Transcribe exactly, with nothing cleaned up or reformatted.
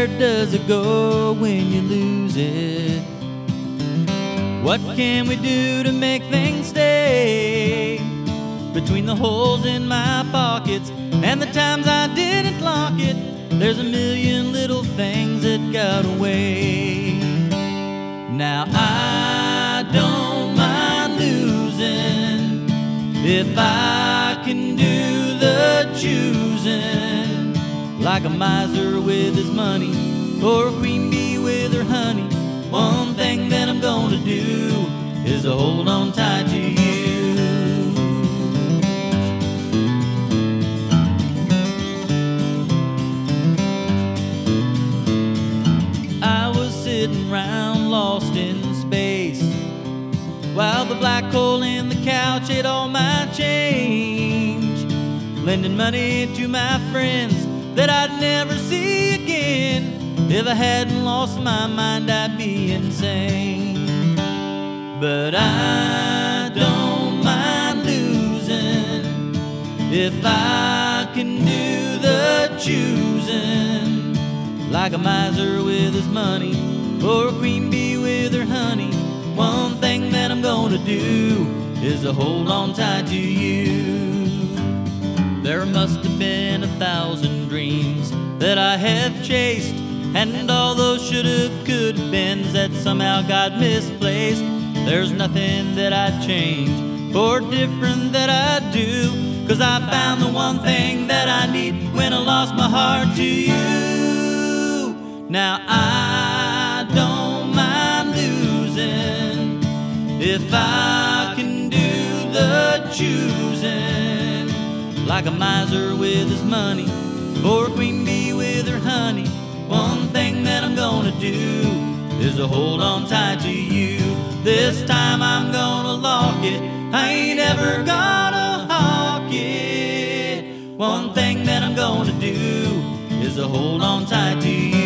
where does it go when you lose it? What can we do to make things stay? Between the holes in my pockets and the times I didn't lock it, there's a million little things that got away. Now I don't mind losing if I can do the choosing, like a miser with his money or a queen bee with her honey. One thing that I'm gonna do is to hold on tight to you. I was sitting round lost in space while the black hole in the couch ate all my change, lending money to my friends that I'd never see again. If I hadn't lost my mind, I'd be insane. But I don't mind losing if I can do the choosing, like a miser with his money or a queen bee with her honey. One thing that I'm gonna do is to hold on tight to you. There must have been a thousand dreams that I have chased, and all those shoulda, coulda beens that somehow got misplaced. There's nothing that I'd change or different that I'd do, 'cause I found the one thing that I need when I lost my heart to you. Now I don't mind losing if I can do the choosing, like a miser with his money or a queen bee with her honey. One thing that I'm gonna do is to hold on tight to you. This time I'm gonna lock it, I ain't ever gonna hawk it. One thing that I'm gonna do is to hold on tight to you.